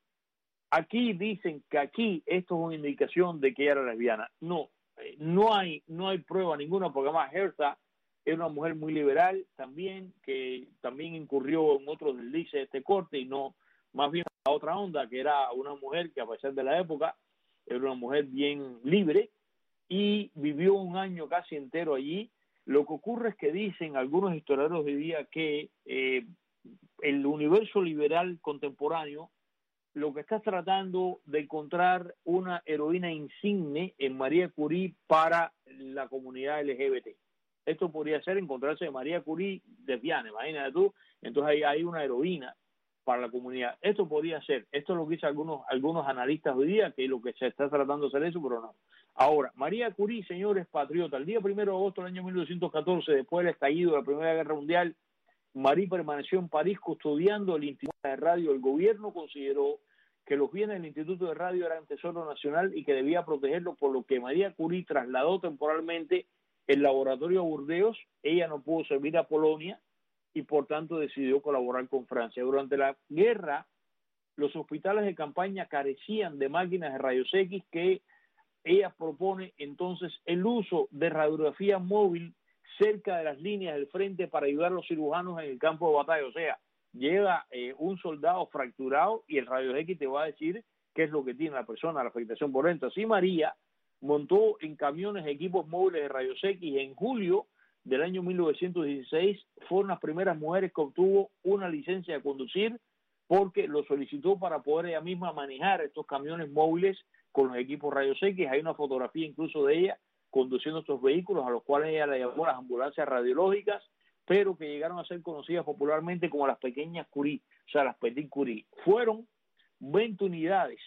Aquí dicen que aquí esto es una indicación de que ella era lesbiana. No, no hay, no hay prueba ninguna, porque además Hertha era una mujer muy liberal también, que también incurrió en otros deslices de este corte y no, más bien a otra onda, que era una mujer que a pesar de la época, era una mujer bien libre y vivió un año casi entero allí. Lo que ocurre es que dicen algunos historiadores hoy día que eh, el universo liberal contemporáneo lo que está tratando de encontrar una heroína insigne en María Curie para la comunidad L G B T. Esto podría ser encontrarse de María Curie lesbiana, imagínate tú, entonces ahí hay una heroína para la comunidad. Esto podría ser, esto es lo que dicen algunos, algunos analistas hoy día, que lo que se está tratando de hacer eso, pero no. Ahora, María Curie, señores, patriota, el día primero de agosto del año mil novecientos catorce, después del estallido de la Primera Guerra Mundial, Marie permaneció en París custodiando el Instituto de Radio. El gobierno consideró que los bienes del Instituto de Radio eran tesoro nacional y que debía protegerlos, por lo que María Curie trasladó temporalmente el laboratorio a Burdeos. Ella no pudo servir a Polonia y por tanto decidió colaborar con Francia. Durante la guerra, los hospitales de campaña carecían de máquinas de rayos X, que ella propone entonces el uso de radiografía móvil cerca de las líneas del frente para ayudar a los cirujanos en el campo de batalla. O sea, llega eh, un soldado fracturado y el rayos X te va a decir qué es lo que tiene la persona, la afectación por dentro. Así María montó en camiones equipos móviles de rayos X y en julio del año mil novecientos dieciséis fueron las primeras mujeres que obtuvo una licencia de conducir, porque lo solicitó para poder ella misma manejar estos camiones móviles con los equipos rayos X. Hay una fotografía incluso de ella conduciendo estos vehículos, a los cuales ella le llamó las ambulancias radiológicas, pero que llegaron a ser conocidas popularmente como las pequeñas Curie, o sea, las Petit Curie. Fueron veinte unidades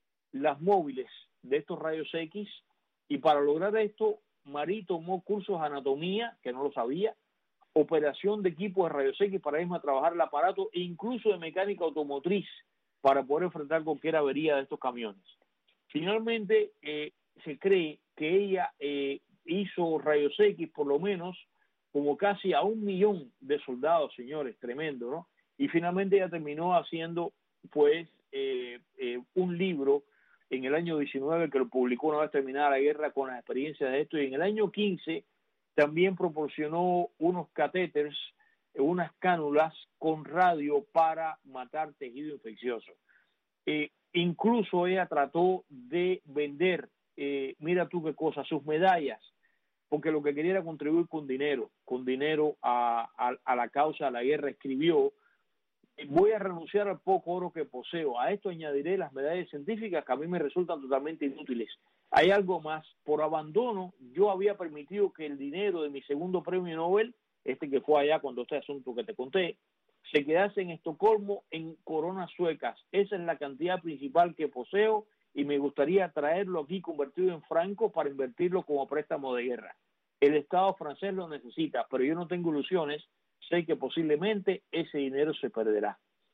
las móviles de estos rayos X, y para lograr esto, Marie tomó cursos de anatomía, que no lo sabía, operación de equipos de rayos X para irme a trabajar el aparato, e incluso de mecánica automotriz para poder enfrentar cualquier avería de estos camiones. Finalmente, eh, se cree que ella eh, hizo rayos X por lo menos como casi a un millón de soldados, señores, tremendo, ¿no? Y finalmente ella terminó haciendo, pues, eh, eh, un libro en el año diecinueve que lo publicó una vez terminada la guerra con las experiencias de esto, y en el año quince también proporcionó unos catéteres, unas cánulas con radio para matar tejido infeccioso. Eh, incluso ella trató de vender, eh, mira tú qué cosa, sus medallas, porque lo que quería era contribuir con dinero, con dinero a, a, a la causa de la guerra. Escribió: voy a renunciar al poco oro que poseo, a esto añadiré las medallas científicas que a mí me resultan totalmente inútiles. Hay algo más, por abandono yo había permitido que el dinero de mi segundo premio Nobel, este que fue allá cuando este asunto que te conté, se quedase en Estocolmo en coronas suecas. Esa es la cantidad principal que poseo y me gustaría traerlo aquí convertido en francos para invertirlo como préstamo de guerra. El Estado francés lo necesita, pero yo no tengo ilusiones, sé que posiblemente ese dinero se perderá.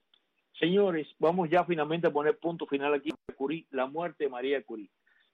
Señores, vamos ya finalmente a poner punto final aquí a Curie, la muerte de María Curie.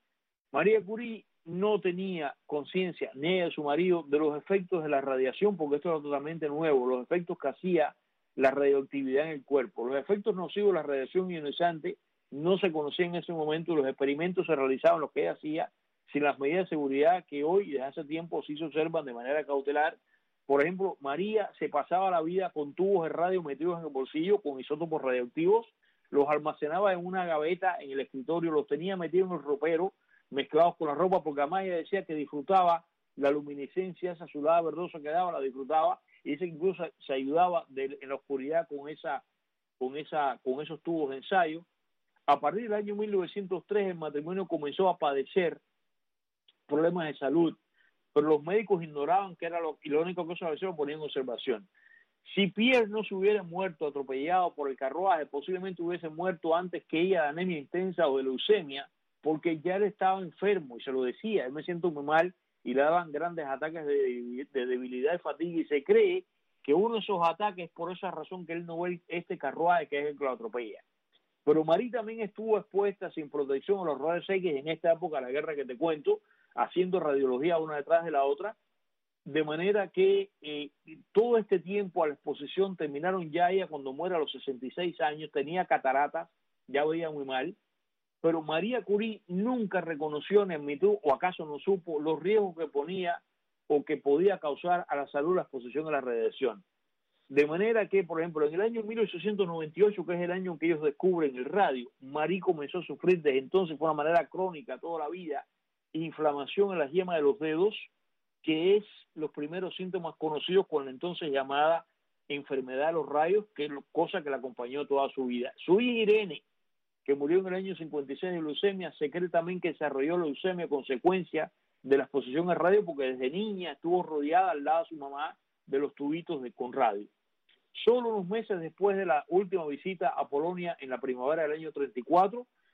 María Curie no tenía conciencia, ni ella de su marido, de los efectos de la radiación, porque esto era totalmente nuevo, los efectos que hacía la radioactividad en el cuerpo. Los efectos nocivos de la radiación ionizante no se conocían en ese momento, y los experimentos se realizaban, lo que ella hacía, sin las medidas de seguridad que hoy, desde hace tiempo, sí se observan de manera cautelar. Por ejemplo, María se pasaba la vida con tubos de radio metidos en el bolsillo con isótopos radioactivos, los almacenaba en una gaveta en el escritorio, los tenía metidos en el ropero, mezclados con la ropa, porque además ella decía que disfrutaba la luminiscencia, esa azulada verdosa que daba, la disfrutaba, y dice que incluso se ayudaba de, en la oscuridad con esa, con esa, con esos tubos de ensayo. A partir del año mil novecientos tres el matrimonio comenzó a padecer problemas de salud, pero los médicos ignoraban que era lo, y lo único que eso lo ponían en observación. Si Pierre no se hubiera muerto atropellado por el carruaje, posiblemente hubiese muerto antes que ella de anemia intensa o de leucemia, porque ya él estaba enfermo y se lo decía: él me siento muy mal, y le daban grandes ataques de, de debilidad y fatiga, y se cree que uno de esos ataques es por esa razón que él no ve este carruaje que es el que lo atropella. Pero Marie también estuvo expuesta sin protección a los rayos X en esta época de la guerra que te cuento, haciendo radiología una detrás de la otra, de manera que eh, todo este tiempo a la exposición terminaron ya ella cuando muere a los sesenta y seis años, tenía cataratas, ya veía muy mal, pero María Curie nunca reconoció ni admitió, o acaso no supo, los riesgos que ponía o que podía causar a la salud la exposición a la radiación. De manera que, por ejemplo, en el año mil ochocientos noventa y ocho, que es el año en que ellos descubren el radio, Marie comenzó a sufrir desde entonces, de una manera crónica toda la vida, inflamación en las yemas de los dedos, que es los primeros síntomas conocidos con la entonces llamada enfermedad de los rayos, que es cosa que la acompañó toda su vida. Su hija Irene, que murió en el año cincuenta y seis de leucemia, se cree también que desarrolló leucemia a consecuencia de la exposición al radio, porque desde niña estuvo rodeada al lado de su mamá de los tubitos de, con radio. Solo unos meses después de la última visita a Polonia en la primavera del año treinta y cuatro,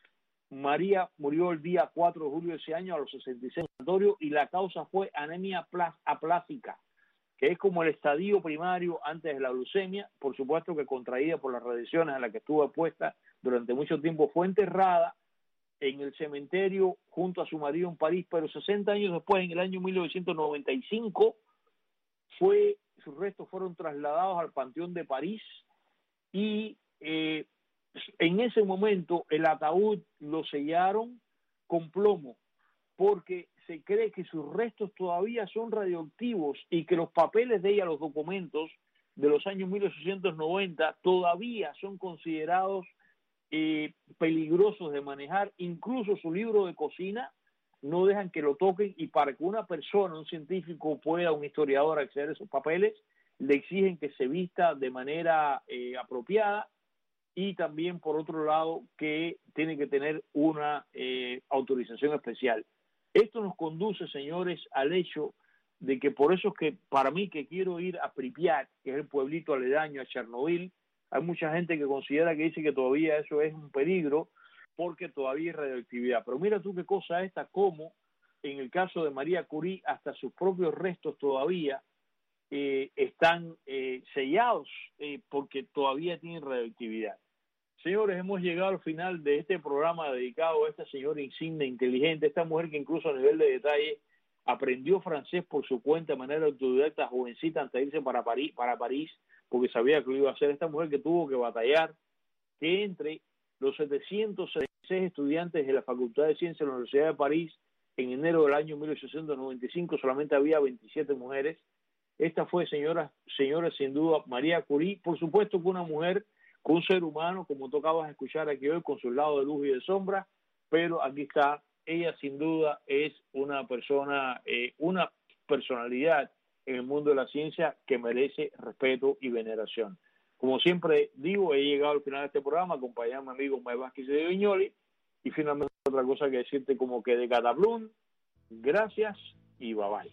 María murió el día cuatro de julio de ese año a los sesenta y seis años y la causa fue anemia aplásica, que es como el estadio primario antes de la leucemia, por supuesto que contraída por las radiaciones a las que estuvo expuesta durante mucho tiempo. Fue enterrada en el cementerio junto a su marido en París, pero sesenta años después, en el año mil novecientos noventa y cinco, fue, sus restos fueron trasladados al Panteón de París y eh, en ese momento el ataúd lo sellaron con plomo porque se cree que sus restos todavía son radioactivos y que los papeles de ella, los documentos de los años mil ochocientos noventa, todavía son considerados eh, peligrosos de manejar. Incluso su libro de cocina no dejan que lo toquen, y para que una persona, un científico pueda, un historiador, acceder a esos papeles, le exigen que se vista de manera eh, apropiada, y también, por otro lado, que tiene que tener una eh, autorización especial. Esto nos conduce, señores, al hecho de que por eso es que para mí, que quiero ir a Pripyat, que es el pueblito aledaño a Chernobyl, hay mucha gente que considera, que dice que todavía eso es un peligro porque todavía hay radioactividad. Pero mira tú qué cosa esta, como en el caso de María Curie, hasta sus propios restos todavía eh, están eh, sellados eh, porque todavía tienen radioactividad. Señores, hemos llegado al final de este programa dedicado a esta señora insigne, inteligente, esta mujer que incluso a nivel de detalle aprendió francés por su cuenta de manera autodidacta, jovencita, antes de irse para París, para París, porque sabía que lo iba a hacer. Esta mujer que tuvo que batallar, que entre los setecientos setenta y seis estudiantes de la Facultad de Ciencias de la Universidad de París, en enero del año mil ochocientos noventa y cinco, solamente había veintisiete mujeres. Esta fue, señora, señora sin duda, María Curie. Por supuesto que una mujer, con un ser humano, como tocabas escuchar aquí hoy, con su lado de luz y de sombra, pero aquí está, ella sin duda es una persona, eh, una personalidad en el mundo de la ciencia que merece respeto y veneración. Como siempre digo, he llegado al final de este programa, acompañado a mi amigo May Vázquez de Viñoli, y finalmente otra cosa que decirte como que de Cataplum, gracias y bye bye.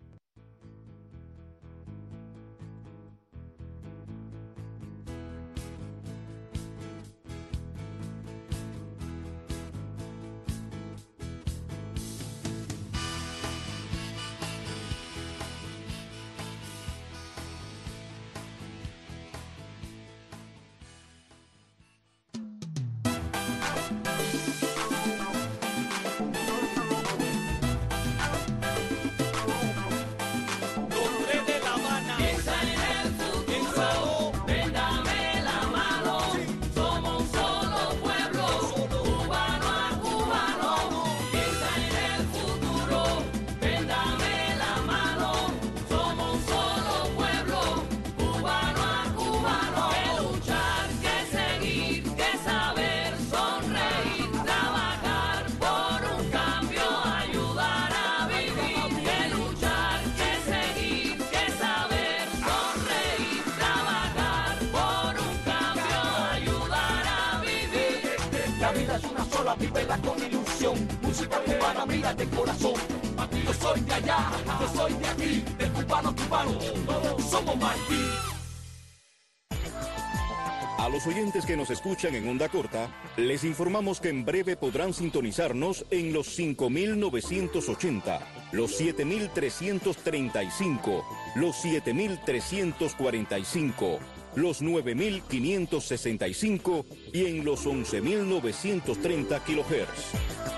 Vívela con ilusión, música cubana, mira de corazón. Yo soy de allá, yo soy de aquí, de cubano cubano, todos somos Martí. A los oyentes que nos escuchan en onda corta, les informamos que en breve podrán sintonizarnos en los cinco mil novecientos ochenta, los siete mil trescientos treinta y cinco, los siete mil trescientos cuarenta y cinco, los nueve mil quinientos sesenta y cinco y en los once mil novecientos treinta kilohertz.